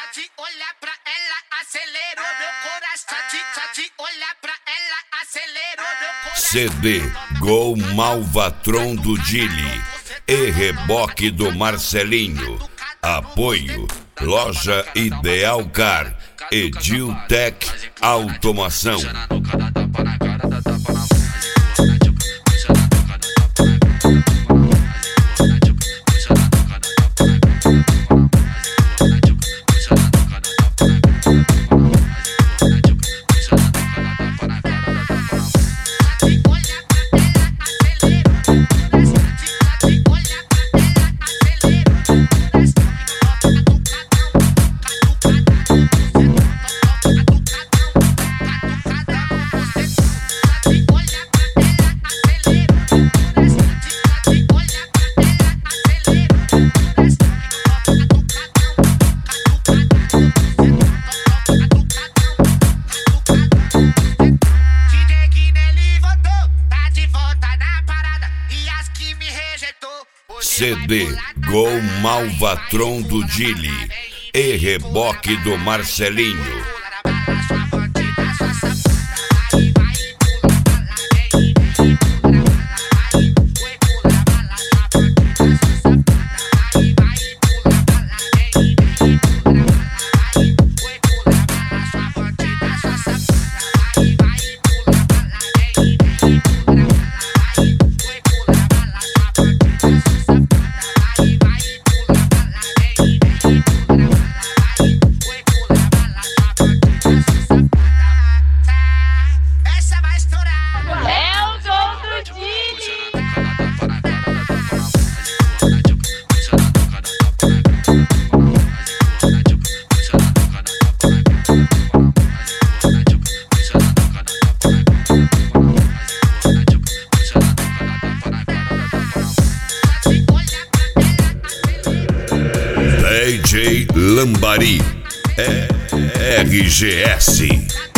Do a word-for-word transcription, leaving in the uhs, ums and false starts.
de olhar pra ela, acelerou meu coração. De, de olhar pra ela, acelerou meu coração. C D Gol Malvatron do Dili e reboque do Marcelinho. Apoio Loja Ideal Car, Ediltec Automação. C D Gol Malvatron do Dili e reboque do Marcelinho. D J Lambari, R G S.